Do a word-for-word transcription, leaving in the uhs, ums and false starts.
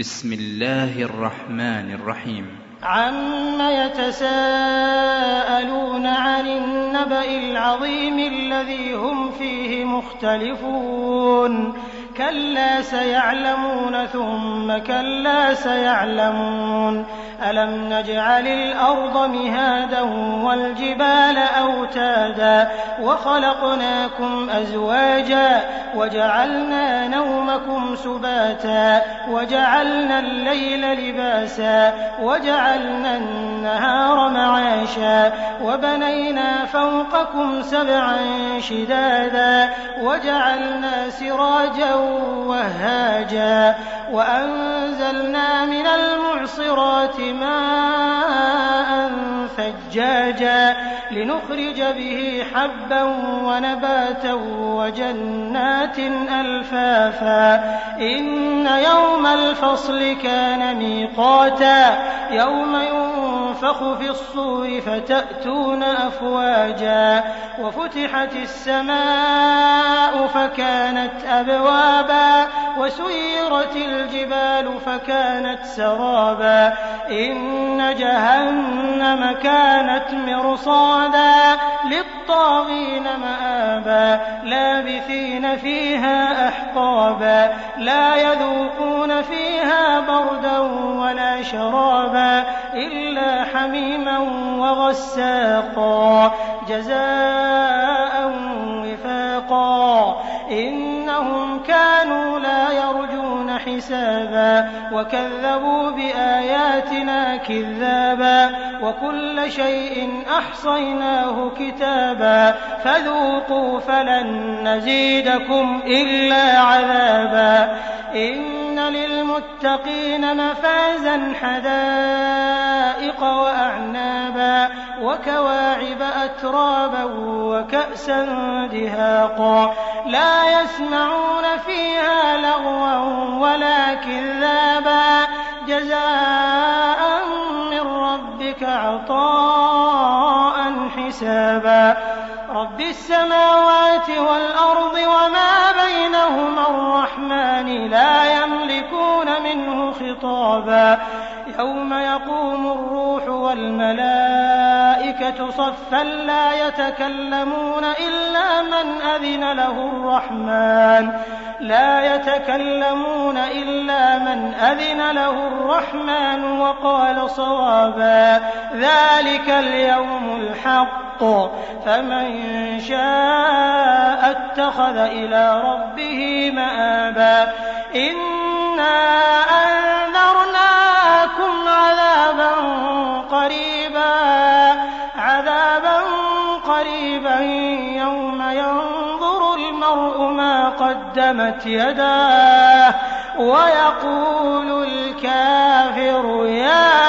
بسم الله الرحمن الرحيم. عم يتساءلون عن النبأ العظيم الذي هم فيه مختلفون كلا سيعلمون ثم كلا سيعلمون ألم نجعل الأرض مهادا والجبال أوتادا وخلقناكم أزواجا وجعلنا نومكم سباتا وجعلنا الليل لباسا وجعلنا النهار معاشا وبنينا فوقكم سبعا شدادا وجعلنا سراجا وهاجا وأنزلنا من المعصرات ماء ثجاجا لنخرج به حبا ونباتا وجنات ألفافا إن يوم الفصل كان ميقاتا يوم ينفخ في الصور فتأتون أفواجا وفتحت السماء فكانت أبوابا وسيرت الجبال فكانت سرابا إن جهنم كانت مرصادا للطاغين مآبا لابثين فيها أحقابا لا يذوقون فيها بردا ولا شرابا إلا حميما وغساقا جزاء وفاقا إنهم كانوا لا يرجون حسابا وكذبوا بآياتنا كذابا وكل شيء أحصيناه كتابا فذوقوا فلن نزيدكم إلا عذابا إن للمتقين مفازا حدائق وأعنابا وكواعب أترابا وكأسا دهاقا لا يسمعون فيها لغوا ولا كذابا جزاء من ربك عطاء حسابا رب السماوات والأرض وما بينهما الرحمن لا يملكون منه خطابا يوم يقوم الروح والملائكة صفا لا يتكلمون إلا من أذن له الرحمن لا يتكلمون إلا من أذن له الرحمن وقال صوابا ذلك اليوم الحق فمن شاء اتخذ إلى ربه مآبا إنا أنذرناكم عذابا قريبا عذابا قريبا يوم ينظر المرء ما قدمت يداه ويقول الكافر يا